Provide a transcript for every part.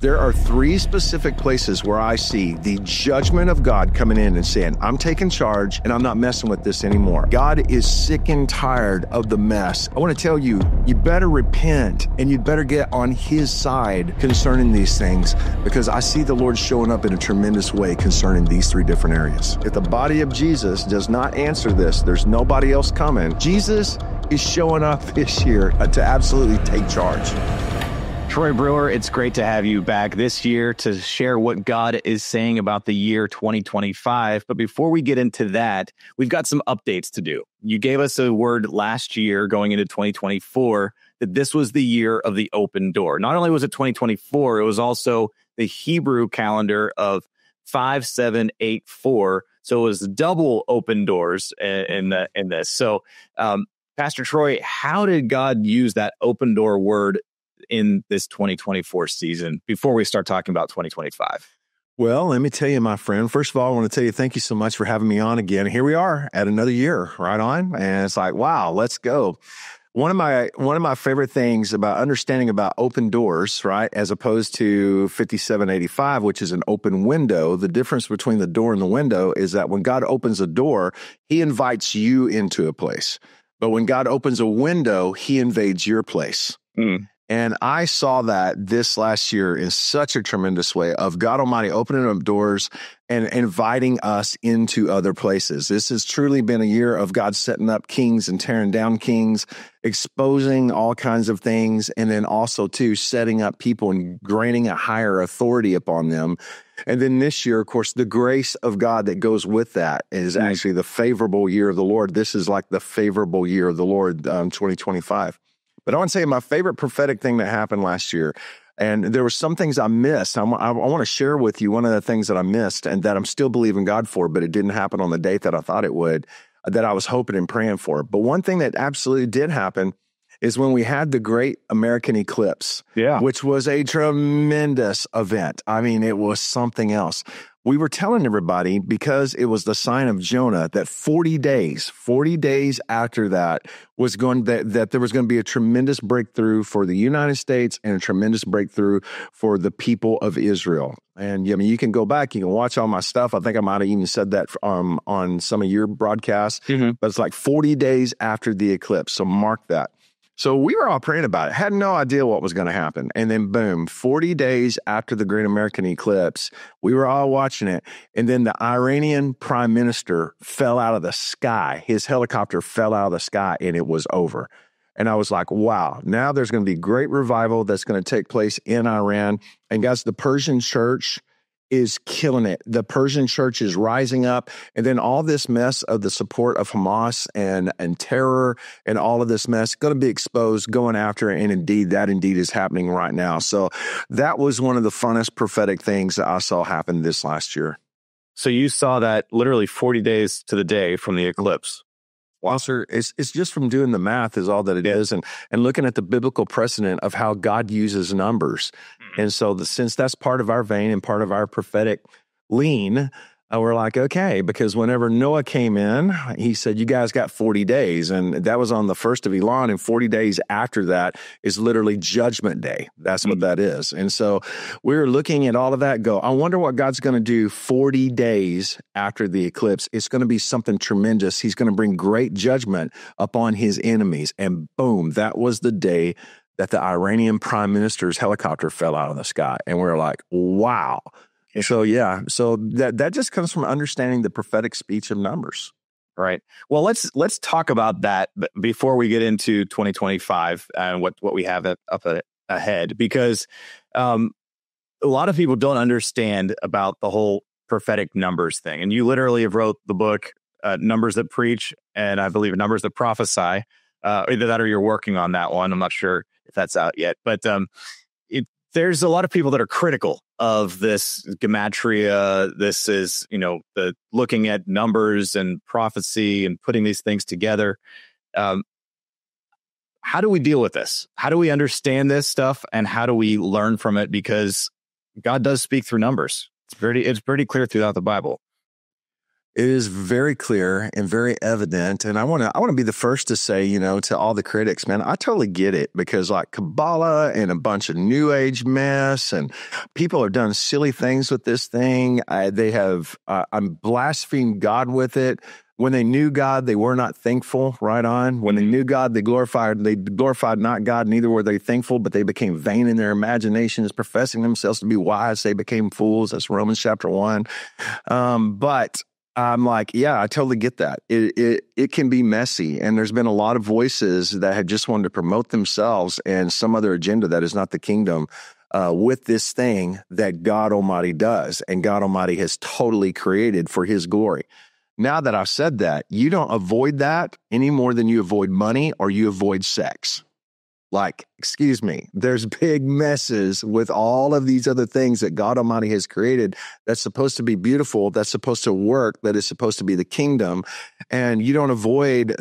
there are three specific places where I see the judgment of God coming in and saying, I'm taking charge and I'm not messing with this anymore. God is sick and tired of the mess. I want to tell you, you better repent and you'd better get on his side concerning these things, because I see the Lord showing up in a tremendous way concerning these three different areas. If the body of Jesus does not answer this, there's nobody else coming. Jesus is showing up this year to absolutely take charge. Troy Brewer, it's great to have you back this year to share what God is saying about the year 2025. But before we get into that, we've got some updates to do. You gave us a word last year going into 2024 that this was the year of the open door. Not only was it 2024, it was also the Hebrew calendar of 5784. So it was double open doors in this. So, Pastor Troy, how did God use that open door word in this 2024 season before we start talking about 2025? Well, let me tell you, my friend, first of all, I want to tell you, thank you so much for having me on again. Here we are at another year, right on. And it's like, wow, let's go. One of my favorite things about understanding about open doors, right, as opposed to 5785, which is an open window, the difference between the door and the window is that when God opens a door, he invites you into a place. But when God opens a window, he invades your place. And I saw that this last year in such a tremendous way of God Almighty opening up doors and inviting us into other places. This has truly been a year of God setting up kings and tearing down kings, exposing all kinds of things, and then also, too, setting up people and granting a higher authority upon them. And then this year, of course, the grace of God that goes with that is actually the favorable year of the Lord. This is like the favorable year of the Lord, 2025. But I want to say my favorite prophetic thing that happened last year, and there were some things I missed. I want to share with you one of the things that I missed and that I'm still believing God for, but it didn't happen on the date that I thought it would, that I was hoping and praying for. But one thing that absolutely did happen is when we had the great American eclipse, which was a tremendous event. I mean, it was something else. We were telling everybody, because it was the sign of Jonah, that 40 days after that was that there was going to be a tremendous breakthrough for the United States and a tremendous breakthrough for the people of Israel. And I mean, you can go back, you can watch all my stuff. I think I might have even said that on some of your broadcasts, but it's like 40 days after the eclipse. So mark that. So we were all praying about it, had no idea what was going to happen. And then boom, 40 days after the great American eclipse, we were all watching it. And then the Iranian prime minister fell out of the sky. His helicopter fell out of the sky and it was over. And I was like, wow, now there's going to be great revival that's going to take place in Iran. And guys, the Persian church is killing it. The Persian church is rising up. And then all this mess of the support of Hamas and terror and all of this mess going to be exposed, going after it. And indeed, that is happening right now. So that was one of the funnest prophetic things that I saw happen this last year. So you saw that literally 40 days to the day from the eclipse. Well, sir, it's just from doing the math is all that it is, and looking at the biblical precedent of how God uses numbers. And so since that's part of our vein and part of our prophetic lean, we're like, okay, because whenever Noah came in, he said, you guys got 40 days. And that was on the 1st of Elon. And 40 days after that is literally Judgment Day. That's what that is. And so we're looking at all of that I wonder what God's going to do 40 days after the eclipse. It's going to be something tremendous. He's going to bring great judgment upon his enemies. And boom, that was the day that the Iranian prime minister's helicopter fell out of the sky. And we're like, wow. So that just comes from understanding the prophetic speech of numbers. Right. Well, let's talk about that before we get into 2025 and what we have up ahead, because a lot of people don't understand about the whole prophetic numbers thing. And you literally have wrote the book, Numbers That Preach, and I believe Numbers That Prophesy. Either that or you're working on that one. I'm not sure if that's out yet, but there's a lot of people that are critical of this gematria. This is, the looking at numbers and prophecy and putting these things together. How do we deal with this? How do we understand this stuff, and how do we learn from it? Because God does speak through numbers. It's pretty clear throughout the Bible. It is very clear and very evident. And I want to be the first to say, to all the critics, man, I totally get it, because like Kabbalah and a bunch of New Age mess, and people have done silly things with this thing. I'm blaspheming God with it. When they knew God, they were not thankful. Right on. When they knew God, they glorified not God, neither were they thankful, but they became vain in their imaginations, professing themselves to be wise. They became fools. That's Romans chapter 1. But I'm like, yeah, I totally get that. It can be messy. And there's been a lot of voices that have just wanted to promote themselves and some other agenda that is not the kingdom with this thing that God Almighty does. And God Almighty has totally created for his glory. Now that I've said that, you don't avoid that any more than you avoid money or you avoid sex. Like, excuse me, there's big messes with all of these other things that God Almighty has created that's supposed to be beautiful, that's supposed to work, that is supposed to be the kingdom. And you don't avoid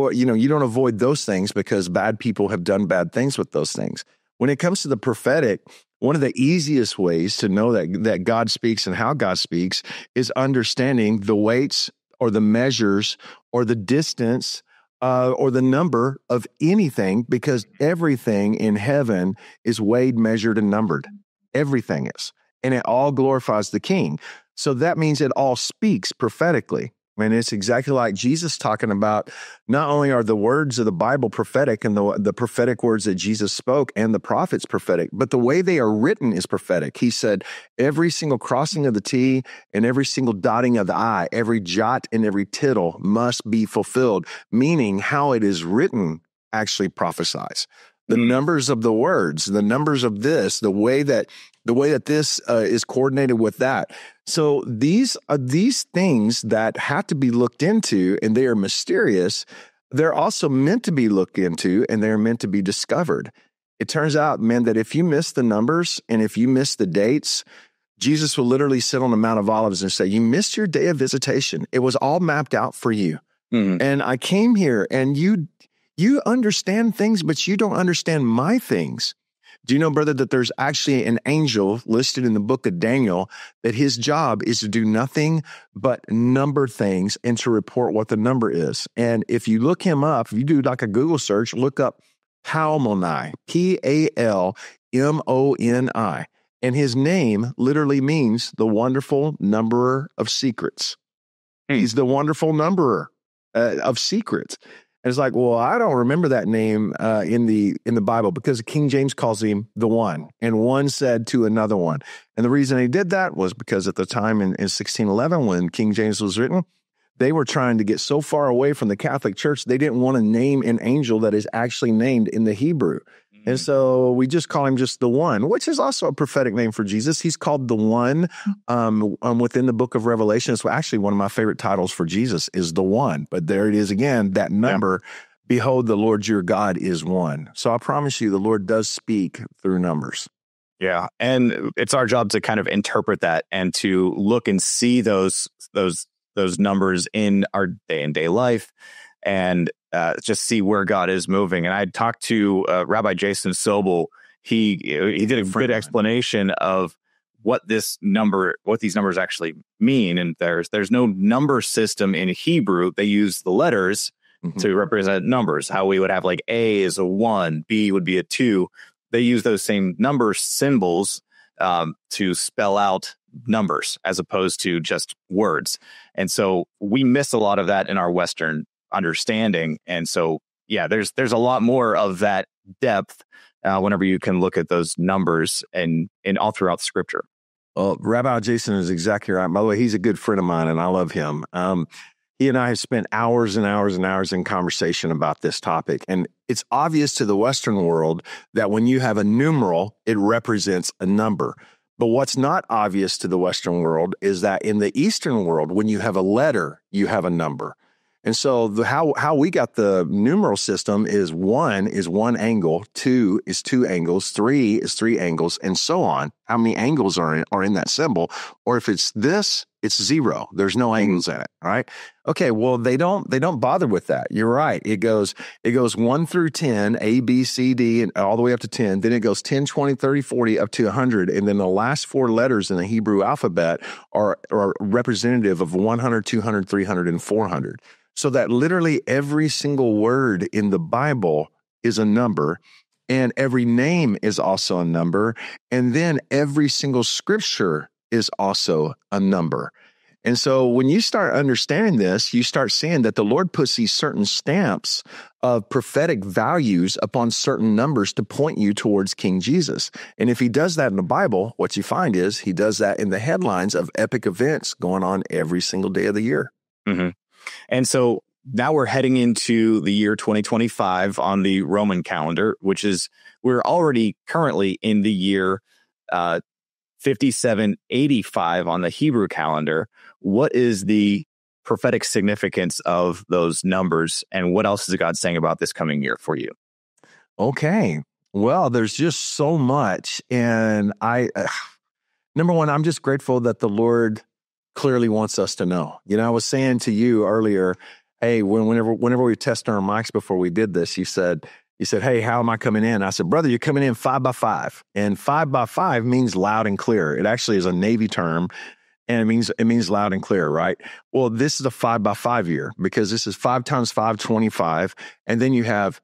those things because bad people have done bad things with those things. When it comes to the prophetic, one of the easiest ways to know that God speaks and how God speaks is understanding the weights or the measures or the distance or the number of anything, because everything in heaven is weighed, measured, and numbered. Everything is. And it all glorifies the King. So that means it all speaks prophetically. And it's exactly like Jesus talking about, not only are the words of the Bible prophetic and the prophetic words that Jesus spoke and the prophets prophetic, but the way they are written is prophetic. He said, every single crossing of the T and every single dotting of the I, every jot and every tittle must be fulfilled, meaning how it is written actually prophesies. The numbers of the words, the numbers of this, the way that this is coordinated with that. So these things that have to be looked into, and they are mysterious. They're also meant to be looked into, and they're meant to be discovered. It turns out, man, that if you miss the numbers and if you miss the dates, Jesus will literally sit on the Mount of Olives and say, you missed your day of visitation. It was all mapped out for you. Mm-hmm. And I came here, and you understand things, but you don't understand my things. Do you know, brother, that there's actually an angel listed in the book of Daniel that his job is to do nothing but number things and to report what the number is? And if you look him up, if you do like a Google search, look up Palmoni, Palmoni, and his name literally means the wonderful numberer of secrets. He's the wonderful numberer of secrets. And it's like, well, I don't remember that name in the Bible, because King James calls him the One, and one said to another one. And the reason he did that was because at the time in 1611, when King James was written, they were trying to get so far away from the Catholic Church, they didn't want to name an angel that is actually named in the Hebrew. And so we just call him just the One, which is also a prophetic name for Jesus. He's called the One within the book of Revelation. It's actually one of my favorite titles for Jesus is the One. But there it is again, that number, behold, the Lord your God is one. So I promise you, the Lord does speak through numbers. Yeah. And it's our job to kind of interpret that and to look and see those numbers in our day-to-day life, and just see where God is moving. And I talked to Rabbi Jason Sobel. He did a good explanation of what these numbers actually mean. And there's no number system in Hebrew. They use the letters to represent numbers. How we would have like A is a 1, B would be a 2. They use those same number symbols to spell out numbers as opposed to just words. And so we miss a lot of that in our Western understanding. And so, yeah, there's a lot more of that depth whenever you can look at those numbers and all throughout Scripture. Well, Rabbi Jason is exactly right. By the way, he's a good friend of mine, and I love him. He and I have spent hours and hours and hours in conversation about this topic. And it's obvious to the Western world that when you have a numeral, it represents a number. But what's not obvious to the Western world is that in the Eastern world, when you have a letter, you have a number. And so how we got the numeral system is 1 is 1 angle, 2 is 2 angles, 3 is 3 angles, and so on. how many angles are in that symbol. Or if it's this, it's 0. There's no angles in it. All right. Okay. Well, they don't bother with that. You're right. It goes 1 through 10, A, B, C, D, and all the way up to 10. Then it goes 10, 20, 30, 40, up to 100. And then the last 4 letters in the Hebrew alphabet are representative of 100, 200, 300, and 400. So that literally every single word in the Bible is a number, and every name is also a number. And then every single scripture is also a number. And so when you start understanding this, you start seeing that the Lord puts these certain stamps of prophetic values upon certain numbers to point you towards King Jesus. And if he does that in the Bible, what you find is he does that in the headlines of epic events going on every single day of the year. Mm-hmm. And so now we're heading into the year 2025 on the Roman calendar, which is, we're already currently in the year 5785 on the Hebrew calendar. What is the prophetic significance of those numbers, and what else is God saying about this coming year for you? Okay. Well, there's just so much. And number one, I'm just grateful that the Lord clearly wants us to know. You know, I was saying to you earlier, hey, whenever we were testing our mics before we did this, you said, hey, how am I coming in? I said, brother, you're coming in 5 by 5. And 5 by 5 means loud and clear. It actually is a Navy term, and it means loud and clear, right? Well, this is a 5 by 5 year, because this is 5 times 5, 25. And then you have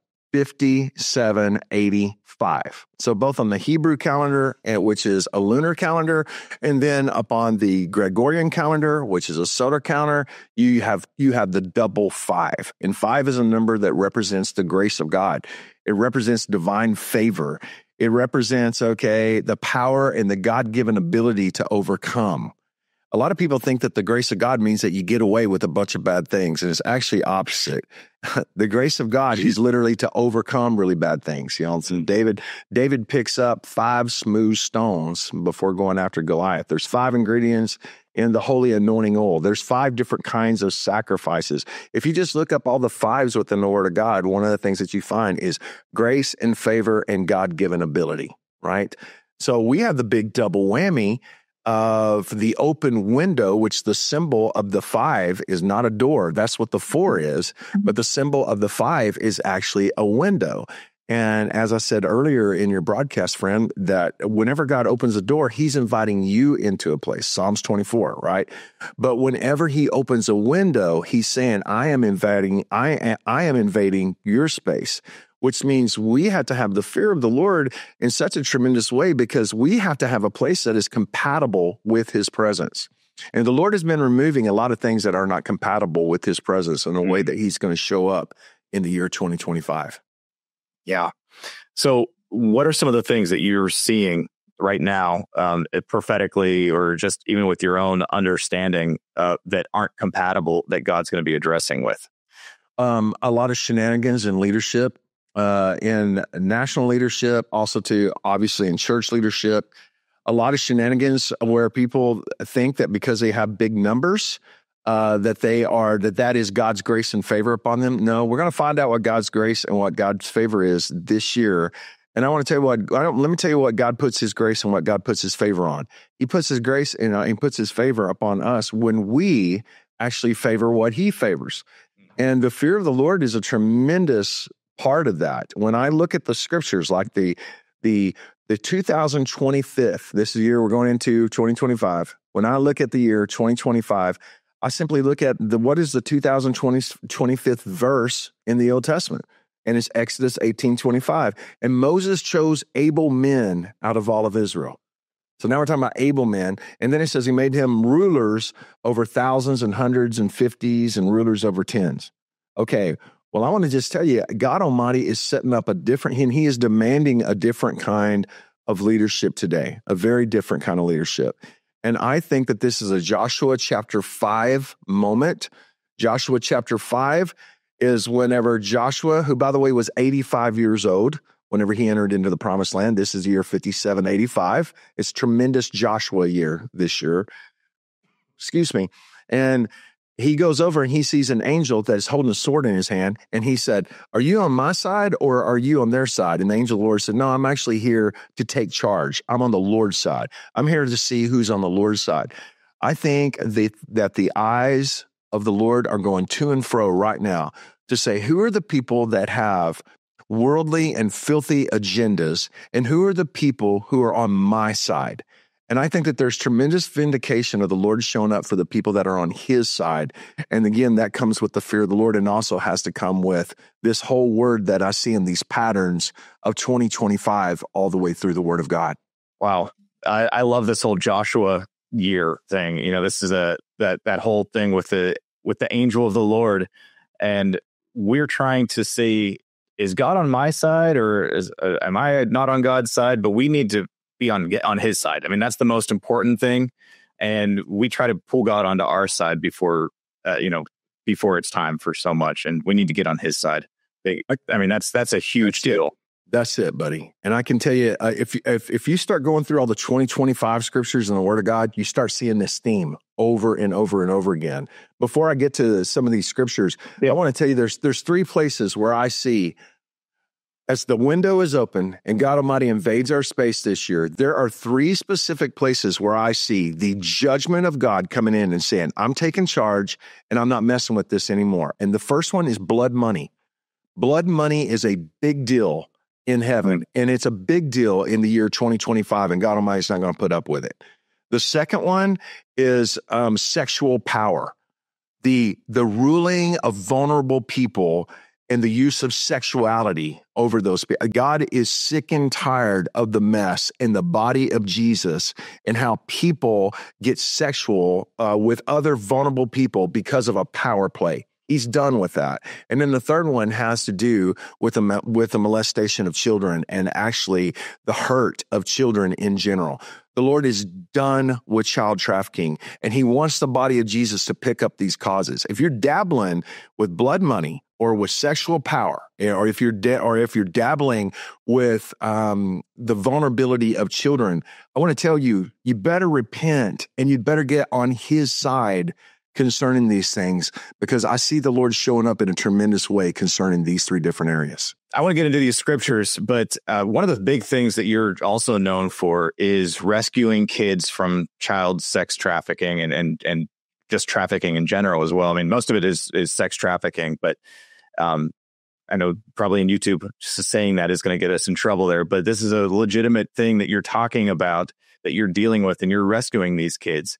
5785. So both on the Hebrew calendar, which is a lunar calendar, and then upon the Gregorian calendar, which is a solar calendar, you have the double 5. And 5 is a number that represents the grace of God. It represents divine favor. It represents, the power and the God-given ability to overcome. A lot of people think that the grace of God means that you get away with a bunch of bad things, and it's actually opposite. The grace of God is literally to overcome really bad things. You know, so David picks up 5 smooth stones before going after Goliath. There's 5 ingredients in the holy anointing oil. There's 5 different kinds of sacrifices. If you just look up all the 5s within the Word of God, one of the things that you find is grace and favor and God-given ability, right? So we have the big double whammy of the open window, which the symbol of the 5 is not a door. That's what the 4 is. But the symbol of the 5 is actually a window. And as I said earlier in your broadcast, friend, that whenever God opens a door, he's inviting you into a place. Psalms 24, right? But whenever he opens a window, he's saying, I am invading your space, which means we have to have the fear of the Lord in such a tremendous way, because we have to have a place that is compatible with his presence. And the Lord has been removing a lot of things that are not compatible with his presence in a way that he's going to show up in the year 2025. Yeah. So what are some of the things that you're seeing right now, prophetically, or just even with your own understanding, that aren't compatible, that God's going to be addressing with? A lot of shenanigans in leadership. In national leadership, also to obviously in church leadership, a lot of shenanigans where people think that because they have big numbers, that is God's grace and favor upon them. No, we're going to find out what God's grace and what God's favor is this year. And I want to tell you let me tell you what God puts his grace and what God puts his favor on. He puts his grace and he puts his favor upon us when we actually favor what he favors. And the fear of the Lord is a tremendous part of that. When I look at the scriptures, like the 2025, this is the year we're going into 2025. When I look at the year 2025, I simply look at what is the 25th verse in the Old Testament, and it's Exodus 18:25. And Moses chose able men out of all of Israel. So now we're talking about able men, and then it says he made him rulers over thousands and hundreds and fifties, and rulers over tens. Okay. Well, I want to just tell you, God Almighty is setting up he is demanding a different kind of leadership today, a very different kind of leadership. And I think that this is a Joshua chapter 5 moment. Joshua chapter 5 is whenever Joshua, who by the way was 85 years old, whenever he entered into the promised land. This is the year 5785. It's tremendous Joshua year this year. Excuse me. And he goes over and he sees an angel that is holding a sword in his hand. And he said, are you on my side or are you on their side? And the angel of the Lord said, no, I'm actually here to take charge. I'm on the Lord's side. I'm here to see who's on the Lord's side. I think that the eyes of the Lord are going to and fro right now to say, who are the people that have worldly and filthy agendas, and who are the people who are on my side? And I think that there's tremendous vindication of the Lord showing up for the people that are on his side. And again, that comes with the fear of the Lord and also has to come with this whole word that I see in these patterns of 2025 all the way through the word of God. Wow. I love this whole Joshua year thing. You know, this is that whole thing with the angel of the Lord. And we're trying to see, is God on my side or am I not on God's side? But we need to be on his side. I mean, that's the most important thing. And we try to pull God onto our side before it's time for so much. And we need to get on his side. I mean, that's a huge deal. That's it, buddy. And I can tell you, if you start going through all the 2025 scriptures in the Word of God, you start seeing this theme over and over and over again. Before I get to some of these scriptures, I want to tell you there's three places where I see, as the window is open and God Almighty invades our space this year, there are three specific places where I see the judgment of God coming in and saying, I'm taking charge and I'm not messing with this anymore. And the first one is blood money. Blood money is a big deal in heaven, and it's a big deal in the year 2025, and God Almighty is not going to put up with it. The second one is sexual power, the ruling of vulnerable people and the use of sexuality over those people. God is sick and tired of the mess in the body of Jesus and how people get sexual with other vulnerable people because of a power play. He's done with that. And then the third one has to do with the molestation of children and actually the hurt of children in general. The Lord is done with child trafficking, and he wants the body of Jesus to pick up these causes. If you're dabbling with blood money or with sexual power, or if you're dabbling with the vulnerability of children, I want to tell you, you better repent and you'd better get on his side concerning these things, because I see the Lord showing up in a tremendous way concerning these three different areas. I want to get into these scriptures, but one of the big things that you're also known for is rescuing kids from child sex trafficking and just trafficking in general as well. I mean, most of it is sex trafficking, but I know probably in YouTube, just saying that is going to get us in trouble there. But this is a legitimate thing that you're talking about, that you're dealing with, and you're rescuing these kids.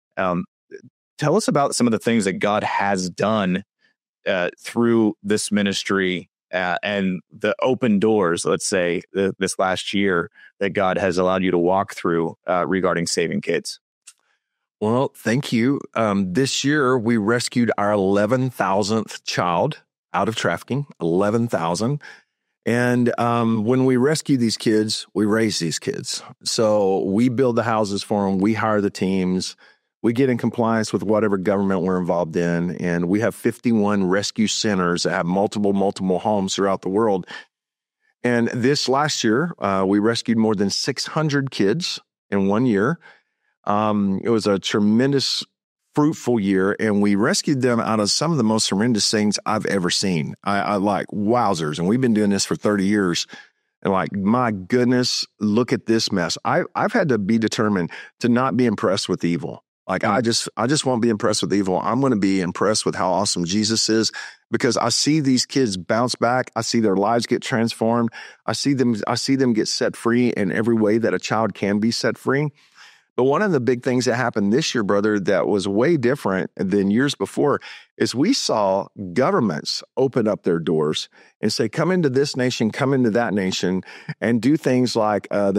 Tell us about some of the things that God has done through this ministry and the open doors, let's say, this last year that God has allowed you to walk through regarding saving kids. Well, thank you. This year, we rescued our 11,000th child out of trafficking, 11,000. And when we rescue these kids, we raise these kids. So we build the houses for them. We hire the teams. We get in compliance with whatever government we're involved in, and we have 51 rescue centers that have multiple homes throughout the world. And this last year, we rescued more than 600 kids in 1 year. It was a tremendous, fruitful year, and we rescued them out of some of the most horrendous things I've ever seen. I like, wowzers, and we've been doing this for 30 years. And like, my goodness, look at this mess. I've had to be determined to not be impressed with evil. Like, I just won't be impressed with evil. I'm going to be impressed with how awesome Jesus is, because I see these kids bounce back. I see their lives get transformed. I see them get set free in every way that a child can be set free. But one of the big things that happened this year, brother, that was way different than years before, is we saw governments open up their doors and say, come into this nation, come into that nation, and do things like the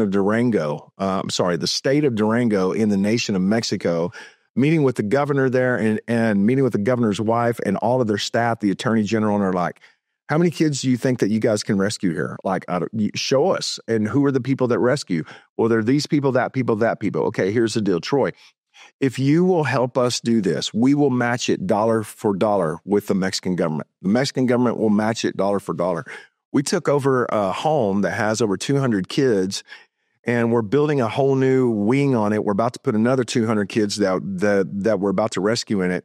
state of Durango in the nation of Mexico, meeting with the governor there and meeting with the governor's wife and all of their staff, the attorney general, and they're like, how many kids do you think that you guys can rescue here? Like, show us. And who are the people that rescue? Well, they're these people, that people, that people. Okay, here's the deal, Troy. If you will help us do this, we will match it dollar for dollar with the Mexican government. The Mexican government will match it dollar for dollar. We took over a home that has over 200 kids, and we're building a whole new wing on it. We're about to put another 200 kids that we're about to rescue in it.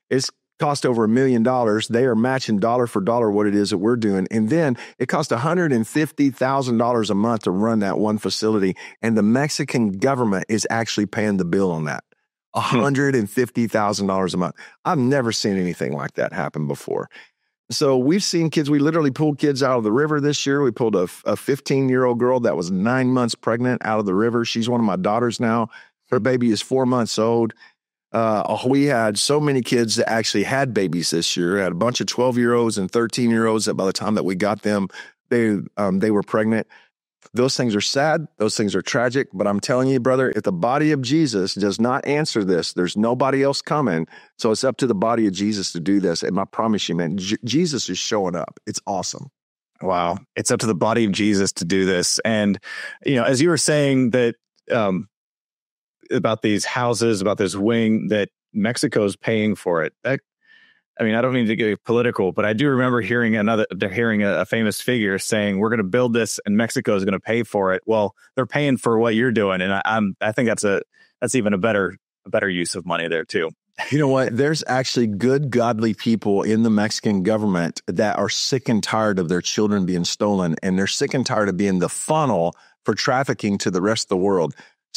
It's cost over $1 million. They are matching dollar for dollar what it is that we're doing. And then it costs $150,000 a month to run that one facility. And the Mexican government is actually paying the bill on that. $150,000 a month. I've never seen anything like that happen before. So we've seen kids, we literally pulled kids out of the river this year. We pulled a 15-year-old girl that was 9 months pregnant out of the river. She's one of my daughters now. Her baby is 4 months old. We had so many kids that actually had babies this year. We had a bunch of 12-year-olds and 13-year-olds that by the time that we got them, they were pregnant. Those things are sad. Those things are tragic. But I'm telling you, brother, if the body of Jesus does not answer this, there's nobody else coming. So it's up to the body of Jesus to do this. And I promise you, man, Jesus is showing up. It's awesome. Wow. It's up to the body of Jesus to do this. And, as you were saying that about these houses, about this wing, that Mexico's paying for it. I don't mean to get political, but I do remember hearing a famous figure saying, we're going to build this and Mexico is going to pay for it. Well, they're paying for what you're doing. And I think that's even a better use of money there too. You know what? There's actually good, godly people in the Mexican government that are sick and tired of their children being stolen. And they're sick and tired of being the funnel for trafficking to the rest of the world.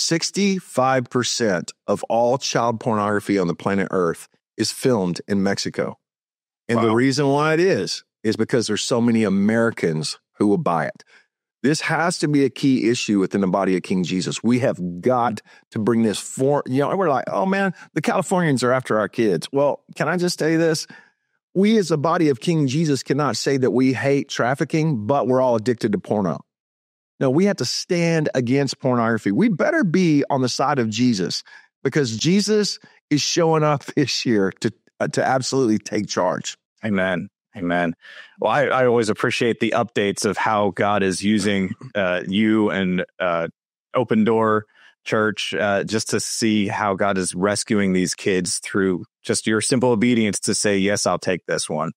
65% of all child pornography on the planet Earth is filmed in Mexico. And The reason why it is because there's so many Americans who will buy it. This has to be a key issue within the body of King Jesus. We have got to bring this for, we're like, oh man, the Californians are after our kids. Well, can I just tell you this? We as a body of King Jesus cannot say that we hate trafficking, but we're all addicted to porno. No, we have to stand against pornography. We better be on the side of Jesus because Jesus is showing up this year to absolutely take charge. Amen. Amen. Well, I always appreciate the updates of how God is using you and Open Door Church just to see how God is rescuing these kids through just your simple obedience to say, yes, I'll take this one.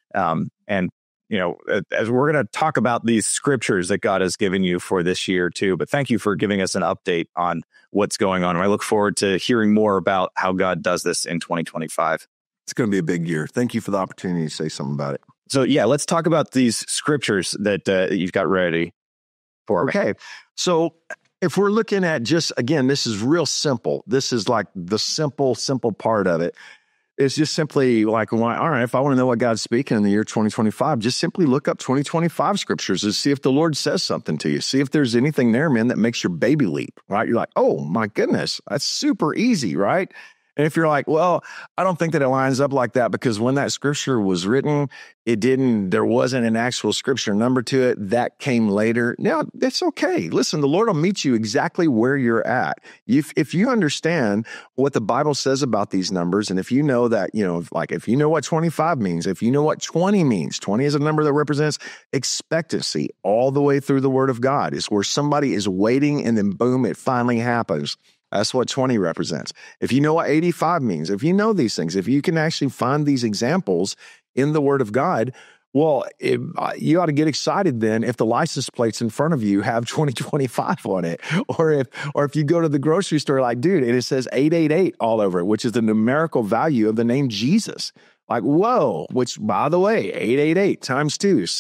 And as we're going to talk about these scriptures that God has given you for this year too, but thank you for giving us an update on what's going on. And I look forward to hearing more about how God does this in 2025. It's going to be a big year. Thank you for the opportunity to say something about it. So let's talk about these scriptures that you've got ready for me. Okay. So if we're looking at again, this is real simple. This is like the simple part of it. It's just simply like, all right, if I want to know what God's speaking in the year 2025, just simply look up 2025 scriptures and see if the Lord says something to you. See if there's anything there, man, that makes your baby leap, right? You're like, oh my goodness, that's super easy, right? And if you're like, well, I don't think that it lines up like that because when that scripture was written, there wasn't an actual scripture number to it. That came later. Now, it's okay. Listen, the Lord will meet you exactly where you're at. If you understand what the Bible says about these numbers, and if you know that, if you know what 25 means, if you know what 20 means, 20 is a number that represents expectancy all the way through the Word of God. It's where somebody is waiting and then boom, it finally happens. That's what 20 represents. If you know what 85 means, if you know these things, if you can actually find these examples in the Word of God, well, you ought to get excited then if the license plates in front of you have 2025 on it. Or if you go to the grocery store, like, dude, and it says 888 all over it, which is the numerical value of the name Jesus. Like, whoa, which, by the way, 888 times 2 is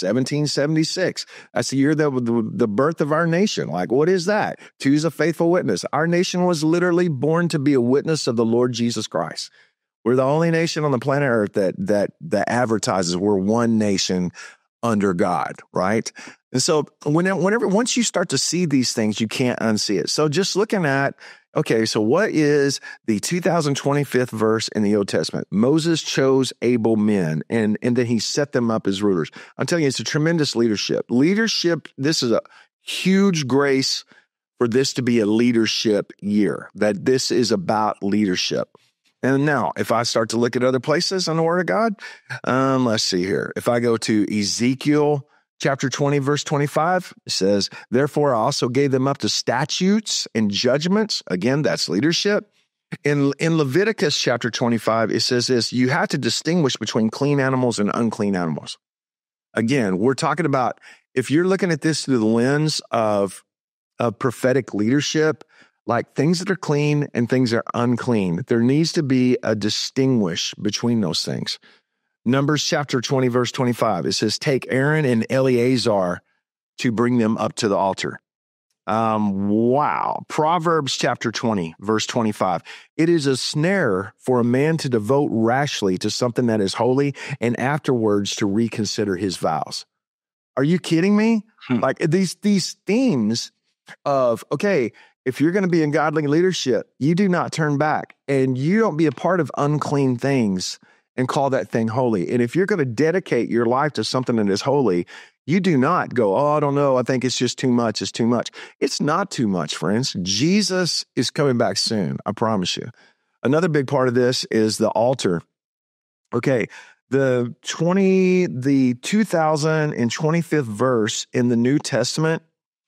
1776. That's the year the birth of our nation. Like, what is that? 2 is a faithful witness. Our nation was literally born to be a witness of the Lord Jesus Christ. We're the only nation on the planet Earth that advertises we're one nation under God, right? And so once you start to see these things, you can't unsee it. So just looking at, okay, so what is the 2025th verse in the Old Testament? Moses chose able men, and then he set them up as rulers. I'm telling you, it's a tremendous leadership. Leadership, this is a huge grace for this to be a leadership year, that this is about leadership. And now, if I start to look at other places on the Word of God, let's see here. If I go to Ezekiel chapter 20, verse 25, it says, therefore I also gave them up to statutes and judgments. Again, that's leadership. In Leviticus chapter 25, it says this, you have to distinguish between clean animals and unclean animals. Again, we're talking about, if you're looking at this through the lens of prophetic leadership, like things that are clean and things that are unclean. There needs to be a distinguish between those things. Numbers chapter 20, verse 25, it says, take Aaron and Eleazar to bring them up to the altar. Wow. Proverbs chapter 20, verse 25. It is a snare for a man to devote rashly to something that is holy and afterwards to reconsider his vows. Are you kidding me? Like these themes of, okay, if you're going to be in godly leadership, you do not turn back and you don't be a part of unclean things and call that thing holy. And if you're going to dedicate your life to something that is holy, you do not go, oh, I don't know. I think it's just too much. It's too much. It's not too much, friends. Jesus is coming back soon. I promise you. Another big part of this is the altar. Okay. The 2025th verse in the New Testament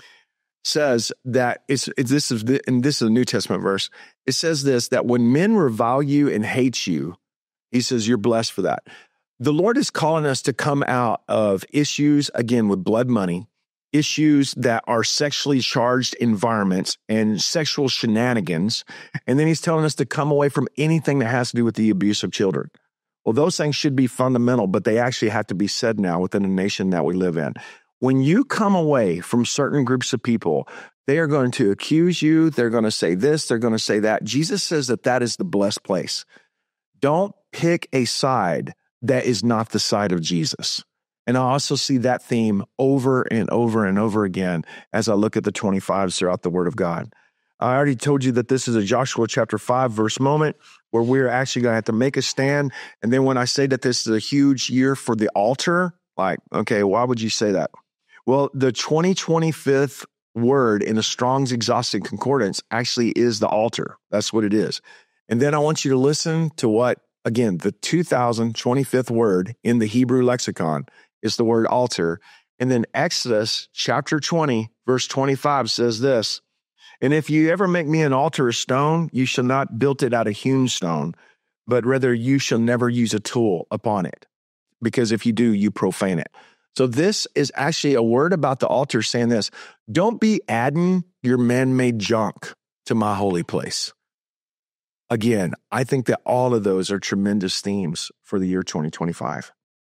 says that this is a New Testament verse. It says this, that when men revile you and hate you, he says, you're blessed for that. The Lord is calling us to come out of issues, again, with blood money, issues that are sexually charged environments and sexual shenanigans. And then he's telling us to come away from anything that has to do with the abuse of children. Well, those things should be fundamental, but they actually have to be said now within the nation that we live in. When you come away from certain groups of people, they are going to accuse you. They're going to say this, they're going to say that. Jesus says that that is the blessed place. Don't pick a side that is not the side of Jesus. And I also see that theme over and over and over again as I look at the 25s throughout the Word of God. I already told you that this is a Joshua chapter 5 verse moment where we're actually going to have to make a stand. And then when I say that this is a huge year for the altar, like, okay, why would you say that? Well, the 2025th word in the Strong's Exhaustive Concordance actually is the altar. That's what it is. And then I want you to listen to what, again, the 2025th word in the Hebrew lexicon is the word altar. And then Exodus chapter 20, verse 25 says this, and if you ever make me an altar of stone, you shall not build it out of hewn stone, but rather you shall never use a tool upon it, because if you do, you profane it. So this is actually a word about the altar saying this, don't be adding your man-made junk to my holy place. Again, I think that all of those are tremendous themes for the year 2025.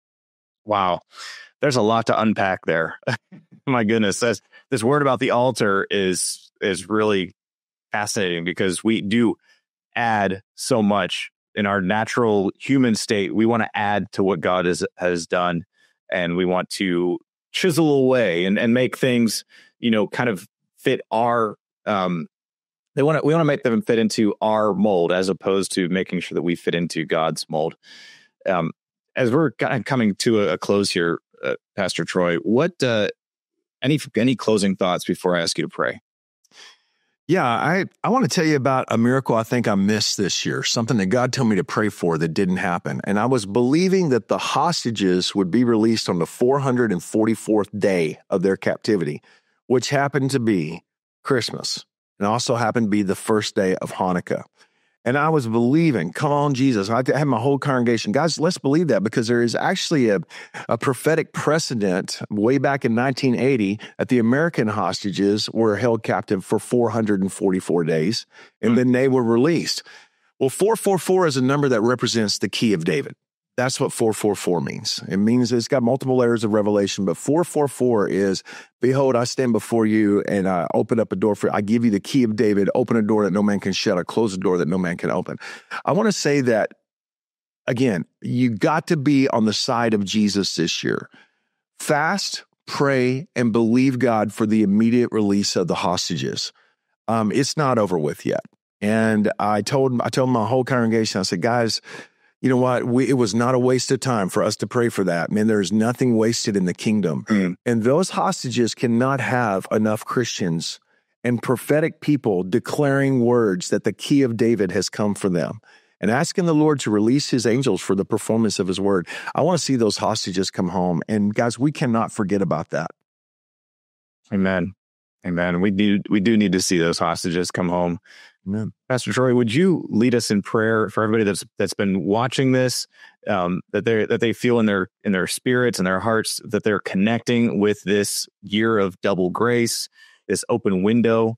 Wow. There's a lot to unpack there. My goodness. This word about the altar is really fascinating because we do add so much in our natural human state. We want to add to what God has done, and we want to chisel away and make things, kind of fit our we want to make them fit into our mold as opposed to making sure that we fit into God's mold. As we're kind of coming to a close here, Pastor Troy, what any closing thoughts before I ask you to pray? Yeah, I want to tell you about a miracle I think I missed this year, something that God told me to pray for that didn't happen. And I was believing that the hostages would be released on the 444th day of their captivity, which happened to be Christmas. And also happened to be the first day of Hanukkah. And I was believing, come on, Jesus. I had my whole congregation. Guys, let's believe that because there is actually a prophetic precedent way back in 1980 that the American hostages were held captive for 444 days, and then they were released. Well, 444 is a number that represents the key of David. That's what 444 means. It means it's got multiple layers of revelation, but 444 is, behold, I stand before you and I open up a door for you. I give you the key of David, open a door that no man can shut, or close a door that no man can open. I want to say that, again, you got to be on the side of Jesus this year. Fast, pray, and believe God for the immediate release of the hostages. It's not over with yet. And I told my whole congregation, I said, guys, you know what? It was not a waste of time for us to pray for that. Man, there's nothing wasted in the kingdom. And those hostages cannot have enough Christians and prophetic people declaring words that the key of David has come for them and asking the Lord to release his angels for the performance of his word. I want to see those hostages come home. And guys, we cannot forget about that. Amen. Amen. We do need to see those hostages come home. Amen. Pastor Troy, would you lead us in prayer for everybody that's been watching this, that they feel in their spirits and their hearts that they're connecting with this year of double grace, this open window,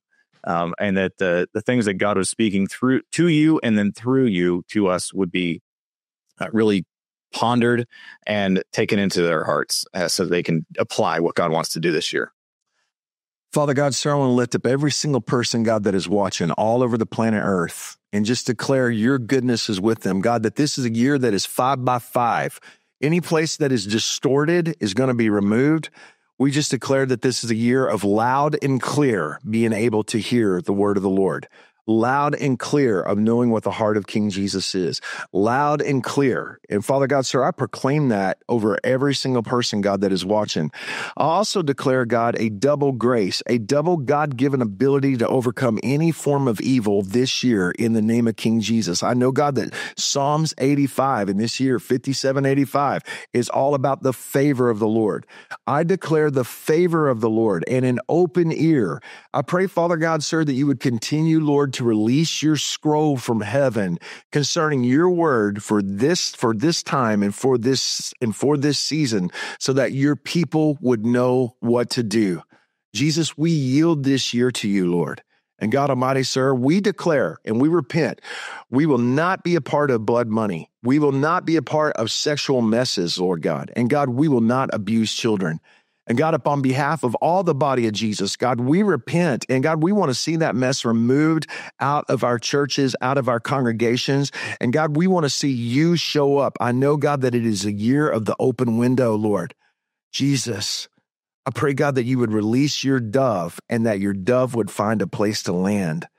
and that the things that God was speaking through to you and then through you to us would be really pondered and taken into their hearts so they can apply what God wants to do this year. Father God, sir, I want to lift up every single person, God, that is watching all over the planet Earth and just declare your goodness is with them. God, that this is a year that is 5 by 5. Any place that is distorted is going to be removed. We just declare that this is a year of loud and clear being able to hear the word of the Lord. Loud and clear of knowing what the heart of King Jesus is. Loud and clear. And Father God, sir, I proclaim that over every single person, God, that is watching. I also declare, God, a double grace, a double God-given ability to overcome any form of evil this year in the name of King Jesus. I know, God, that Psalms 85 and this year 5785 is all about the favor of the Lord. I declare the favor of the Lord and an open ear. I pray, Father God, sir, that you would continue, Lord, to release your scroll from heaven concerning your word for this time and for this season, so that your people would know what to do. Jesus, we yield this year to you, Lord. And God Almighty, sir, we declare and we repent. We will not be a part of blood money. We will not be a part of sexual messes, Lord God. And God, we will not abuse children. And God, upon behalf of all the body of Jesus, God, we repent. And God, we want to see that mess removed out of our churches, out of our congregations. And God, we want to see you show up. I know, God, that it is a year of the open window, Lord. Jesus, I pray, God, that you would release your dove and that your dove would find a place to land.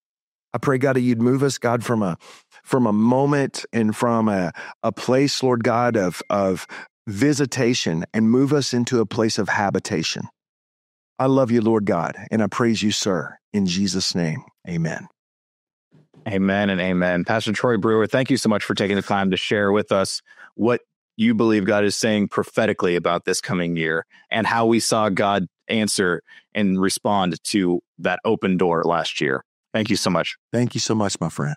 I pray, God, that you'd move us, God, from a moment and from a place, Lord God, of visitation and move us into a place of habitation. I love you, Lord God, and I praise you, sir. In Jesus' name, amen. Amen and amen. Pastor Troy Brewer, thank you so much for taking the time to share with us what you believe God is saying prophetically about this coming year and how we saw God answer and respond to that open door last year. Thank you so much. Thank you so much, my friend.